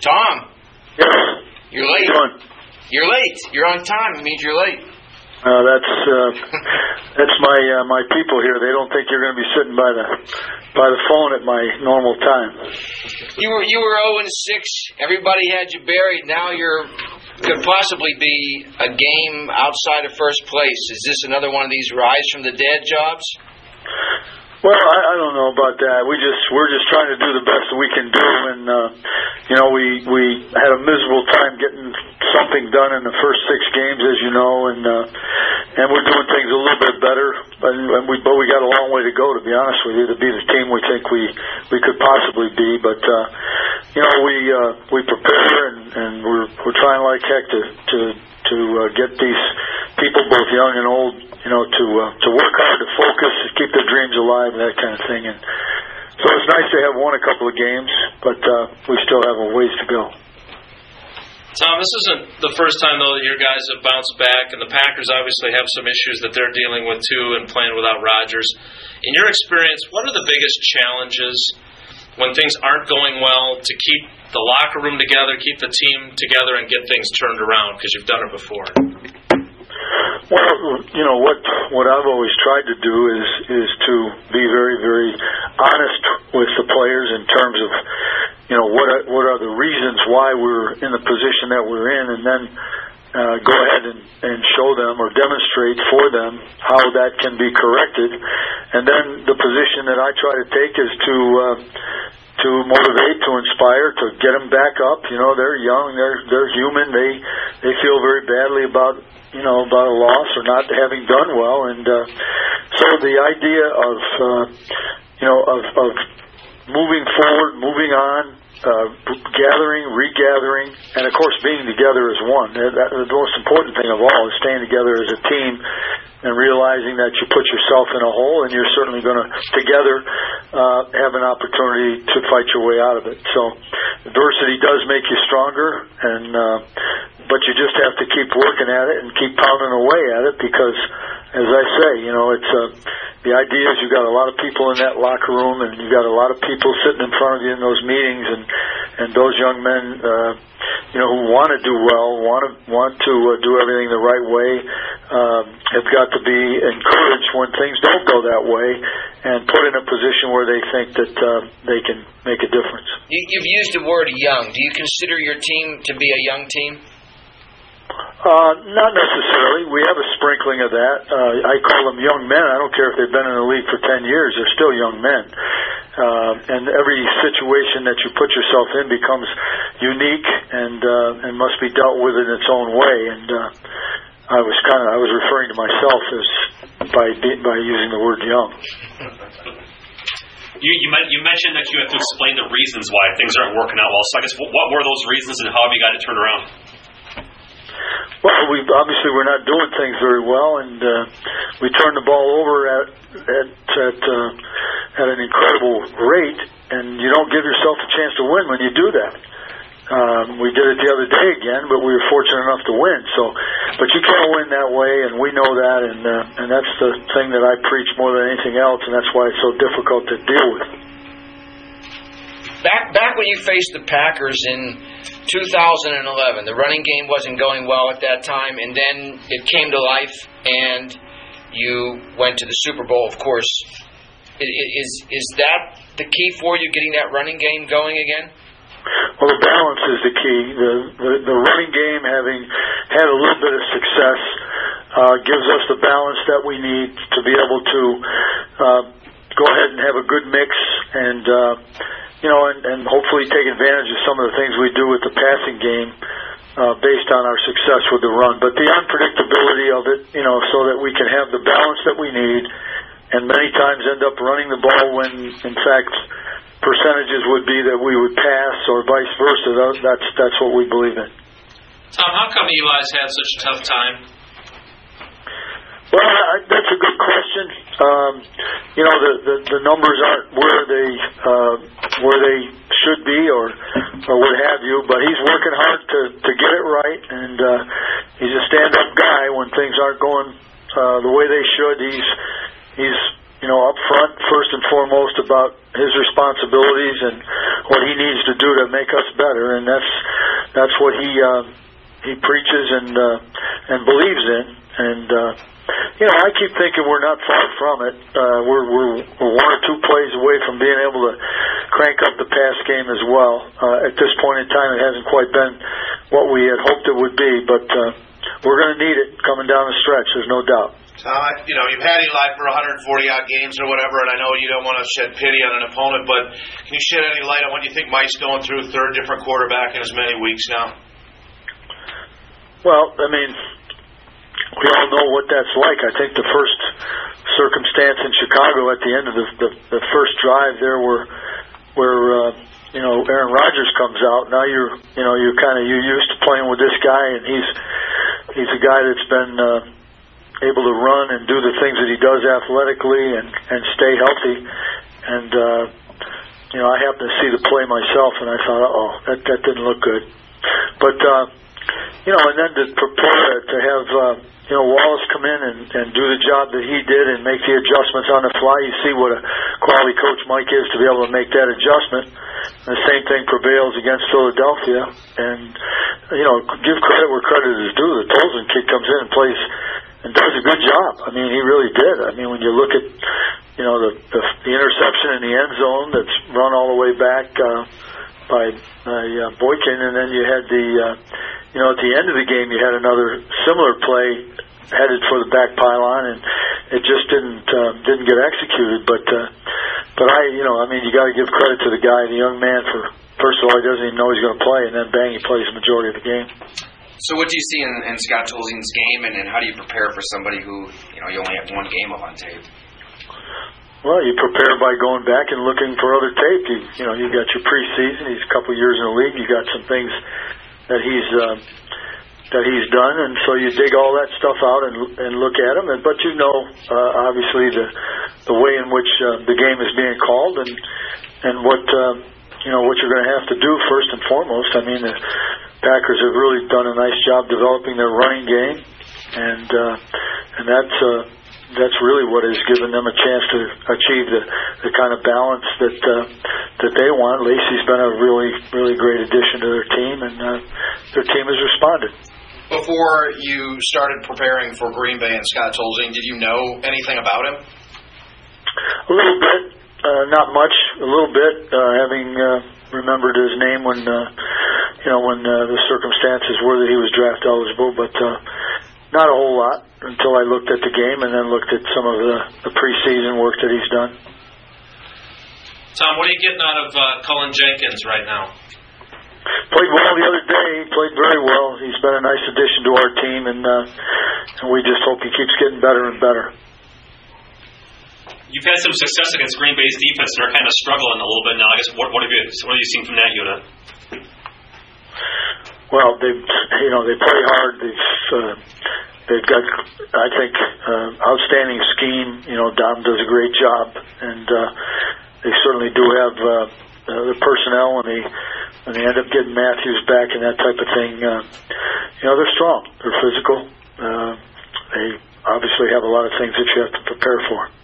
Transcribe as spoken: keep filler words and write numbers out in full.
Tom. Yes. You're late. How you doing? You're late. You're on time. It means you're late. Uh, that's uh, that's my uh, my people here. They don't think you're going to be sitting by the by the phone at my normal time. You were you were zero and six. Everybody had you buried. Now you're could possibly be a game outside of first place. Is this another one of these rise from the dead jobs? Well, I, I don't know about that. We just we're just trying to do the best that we can do, and uh, you know we we had a miserable time getting something done in the first six games, as you know, and uh, and we're doing things a little bit better, and, and we but we got a long way to go, to be honest with you, to be the team we think we we could possibly be. But uh, you know we uh, we prepare, and, and we're we're trying like heck to to to uh, get these people, both young and old, you know, to uh, to work hard, to focus, to keep their dreams alive, and that kind of thing. And so it's nice to have won a couple of games, but uh, we still have a ways to go. Tom, this isn't the first time, though, that your guys have bounced back, and the Packers obviously have some issues that they're dealing with, too, and playing without Rodgers. In your experience, what are the biggest challenges when things aren't going well to keep the locker room together, keep the team together, and get things turned around, because you've done it before? Well, you know, what what I've always tried to do is is to be very, very honest with the players in terms of, you know, what are, what are the reasons why we're in the position that we're in, and then uh, go ahead and, and show them or demonstrate for them how that can be corrected. And then the position that I try to take is to uh, to motivate, to inspire, to get them back up. You know, they're young, they're they're human, they they feel very badly about, you know, about a loss or not having done well. And uh, so the idea of, uh, you know, of, of moving forward, moving on, uh, gathering, regathering, and, of course, being together as one. That, that, the most important thing of all is staying together as a team and realizing that you put yourself in a hole and you're certainly going to, together, uh, have an opportunity to fight your way out of it. So adversity does make you stronger, and uh, but you just have to keep working at it and keep pounding away at it, because, as I say, you know, it's uh, the idea is you've got a lot of people in that locker room, and you've got a lot of people sitting in front of you in those meetings, and, and those young men, uh, you know, who want to do well, want to want to uh, do everything the right way, um, have got to be encouraged when things don't go that way, and put in a position where they think that uh, they can make a difference. You, you've used the word young. Do you consider your team to be a young team? Uh, not necessarily. We have a sprinkling of that. Uh, I call them young men. I don't care if they've been in the league for ten years. They're still young men. Uh, and every situation that you put yourself in becomes unique and uh, and must be dealt with in its own way. And uh, I was kind of I was referring to myself as by by using the word young. You, you you mentioned that you have to explain the reasons why things aren't working out well. So I guess what were those reasons, and how have you got it turned around? Well, we obviously we're not doing things very well, and uh, we turned the ball over at at at, uh, at an incredible rate, and you don't give yourself a chance to win when you do that. Um, we did it the other day again, but we were fortunate enough to win. So, but you can't win that way, and we know that, and uh, and that's the thing that I preach more than anything else, and that's why it's so difficult to deal with. Back back when you faced the Packers in two thousand eleven, the running game wasn't going well at that time, and then it came to life, and you went to the Super Bowl, of course. Is is that the key for you, getting that running game going again? Well, the balance is the key. The the, the running game, having had a little bit of success, uh, gives us the balance that we need to be able to uh, go ahead and have a good mix, and uh, you know, and, and hopefully take advantage of some of the things we do with the passing game uh, based on our success with the run. But the unpredictability of it, you know, so that we can have the balance that we need, and many times end up running the ball when, in fact, percentages would be that we would pass, or vice versa. That's that's what we believe in. Tom, how come Eli's had such a tough time? Well, I, that's a good question. Um, you know, the, the, the numbers aren't where they uh, where they should be, or or what have you. But he's working hard to, to get it right, and uh, he's a stand-up guy when things aren't going uh, the way they should. He's he's you know, up front, first and foremost, about his responsibilities and what he needs to do to make us better, and that's that's what he uh, he preaches and uh, and believes in. And uh, you know, I keep thinking we're not far from it. Uh, we're, we're we're one or two plays away from being able to crank up the pass game as well. Uh, at this point in time, it hasn't quite been what we had hoped it would be, but uh, we're going to need it coming down the stretch. There's no doubt. Tom, I, you know, you've had Eli for one hundred forty odd games or whatever, and I know you don't want to shed pity on an opponent, but can you shed any light on what you think Mike's going through, third different quarterback in as many weeks now? Well, I mean, we all know what that's like. I think the first circumstance in Chicago at the end of the the, the first drive there, where where uh, you know Aaron Rodgers comes out. Now you're you know you're kind of you used to playing with this guy, and he's he's a guy that's been uh, able to run and do the things that he does athletically and and stay healthy. And uh, you know I happened to see the play myself, and I thought, oh, that that didn't look good. But uh, you know, and then to prepare to have. Uh, You know, Wallace come in and, and do the job that he did and make the adjustments on the fly. You see what a quality coach Mike is to be able to make that adjustment. And the same thing prevails against Philadelphia. And, you know, give credit where credit is due. The Tolson kid comes in and plays and does a good job. I mean, he really did. I mean, when you look at, you know, the, the, the interception in the end zone that's run all the way back uh, by, by uh, Boykin, and then you had the... Uh, You know, at the end of the game, you had another similar play headed for the back pylon, and it just didn't uh, didn't get executed. But uh, but I, you know, I mean, you got to give credit to the guy, the young man, for first of all, he doesn't even know he's going to play, and then bang, he plays the majority of the game. So, what do you see in, in Scott Tolzien's game, and, and how do you prepare for somebody who, you know, you only have one game of on tape? Well, you prepare by going back and looking for other tape. You, you know, you got your preseason. He's a couple years in the league. You got some things that he's uh, that he's done, and so you dig all that stuff out and and look at him. And but you know, uh, obviously the the way in which uh, the game is being called, and and what uh, you know what you're going to have to do first and foremost. I mean, the Packers have really done a nice job developing their running game, and uh, and that's. Uh, That's really what has given them a chance to achieve the, the kind of balance that uh, that they want. Lacey's been a really, really great addition to their team, and uh, their team has responded. Before you started preparing for Green Bay and Scott Tolzien, did you know anything about him? A little bit, uh, not much. A little bit, uh, having uh, remembered his name when uh, you know when uh, the circumstances were that he was draft eligible, but. Uh, Not a whole lot until I looked at the game and then looked at some of the, the preseason work that he's done. Tom, what are you getting out of uh, Cullen Jenkins right now? Played well the other day. He played very well. He's been a nice addition to our team, and, uh, and we just hope he keeps getting better and better. You've had some success against Green Bay's defense. They're kind of struggling a little bit now. I guess what, what have you what have you seen from that unit? Well, they, you know, they play hard. They've, uh, they've got, I think, uh, outstanding scheme. You know, Dom does a great job, and uh, they certainly do have uh, uh, the personnel when they when they end up getting Matthews back and that type of thing. Uh, you know, they're strong. They're physical. Uh, they obviously have a lot of things that you have to prepare for.